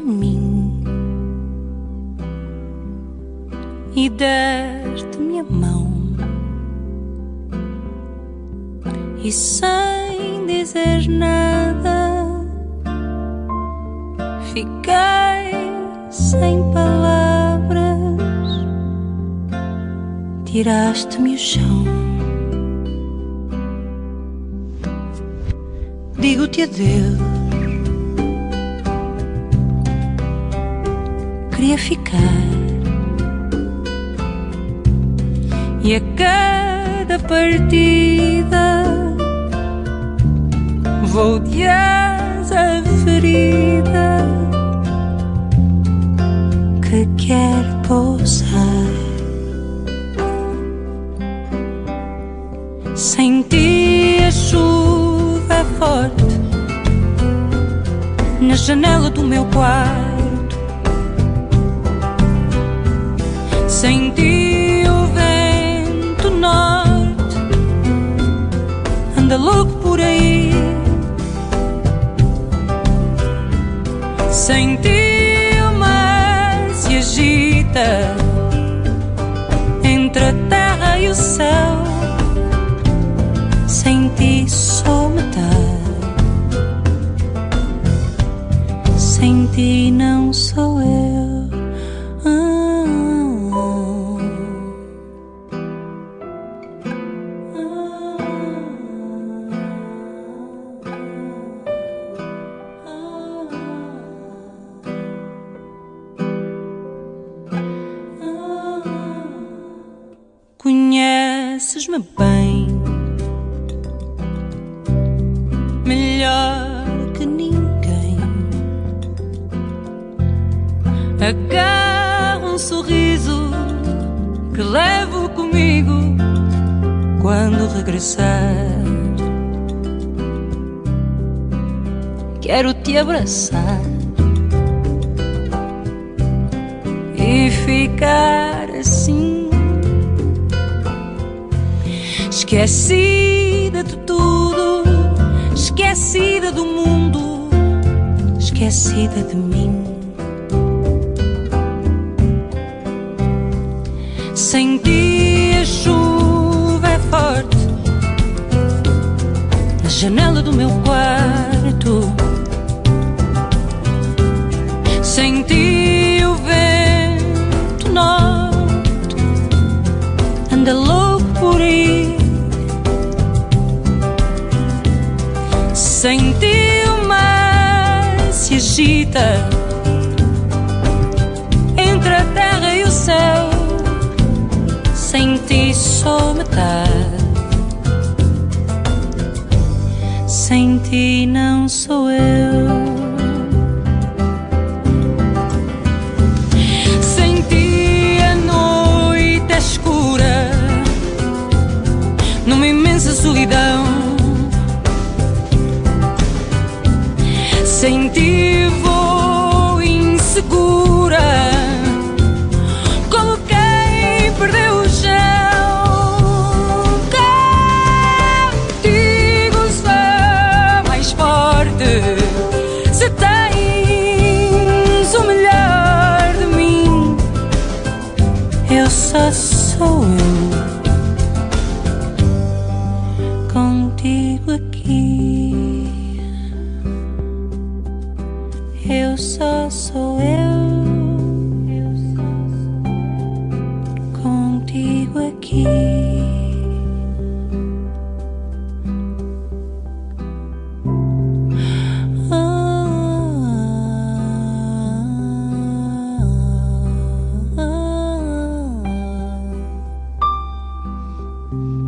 mim e deste-me a mão, e sem dizer nada fiquei sem palavras. Tiraste-me o chão. Digo-te adeus. Queria ficar, e a cada partida vou de asa ferida que quer pousar. Sem ti a chuva é forte na janela do meu quarto. Sem ti o vento norte anda louco por aí. Sem ti o mar se agita entre a terra e o céu. Sem ti sou metade, sem ti não sou eu. Conheces-me bem, melhor que ninguém. Agarra um sorriso que levo comigo quando regressar. Quero te abraçar e ficar assim, esquecida de tudo, esquecida do mundo, esquecida de mim. Sem ti a chuva é forte na janela do meu quarto. Sem ti o vento norte anda louco por aí. Sem ti o mar se agita entre a terra e o céu. Sem ti sou metade, sem ti não sou eu. Sem ti a noite é escura numa imensa solidão. Sem ti vou insegura como quem perdeu o chão. Contigo sou mais forte se tens o melhor de mim. Eu só sou eu contigo aqui. Eu só sou eu contigo aqui. Ah.